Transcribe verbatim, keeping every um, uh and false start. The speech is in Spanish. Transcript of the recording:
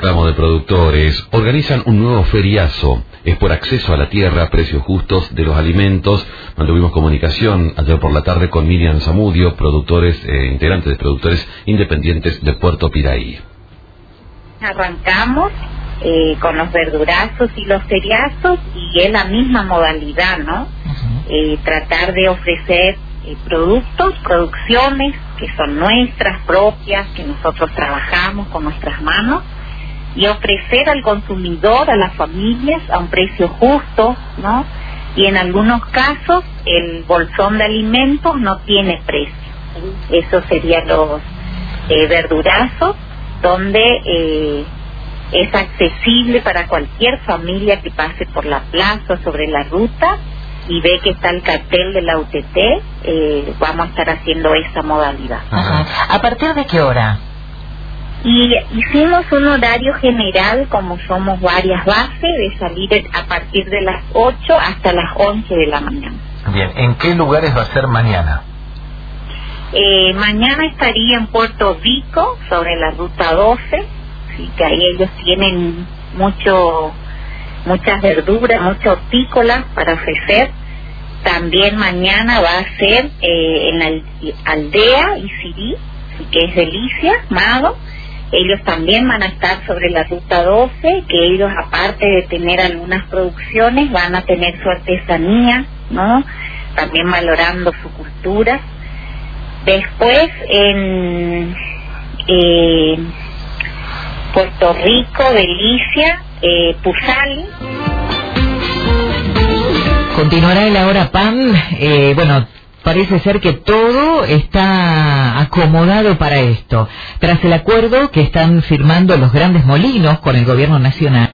reclamo de productores. Organizan un nuevo feriazo. Es por acceso a la tierra, precios justos de los alimentos. Mantuvimos comunicación ayer por la tarde con Miriam Zamudio, productores, eh, integrantes de productores independientes de Puerto Piraí. Arrancamos eh, con los verdurazos y los feriazos y es la misma modalidad, ¿no? Uh-huh. Eh, tratar de ofrecer eh, productos, producciones que son nuestras, propias, que nosotros trabajamos con nuestras manos y ofrecer al consumidor, a las familias, a un precio justo, ¿no? Y en algunos casos el bolsón de alimentos no tiene precio. Eso serían los eh, verdurazos, donde eh, es accesible para cualquier familia que pase por la plaza, sobre la ruta, y ve que está el cartel de la U T T. Eh, vamos a estar haciendo esa modalidad. Ajá. ¿A partir de qué hora? Y hicimos un horario general, como somos varias bases, de salir a partir de las ocho hasta las once de la mañana. Bien, ¿en qué lugares va a ser mañana? Eh, mañana estaría en Puerto Rico, sobre la ruta doce, así que ahí ellos tienen mucho, muchas verduras, muchas hortícolas para ofrecer. También mañana va a ser eh, en la aldea Isirí, que es Delicia, Mago. Ellos también van a estar sobre la ruta doce, que ellos, aparte de tener algunas producciones, van a tener su artesanía, ¿no? También valorando su cultura. Después en eh, Puerto Rico, Delicia, eh, Puzali. Continuará el Ahora Pan. Eh, bueno, parece ser que todo está acomodado para esto. Tras el acuerdo que están firmando los grandes molinos con el gobierno nacional.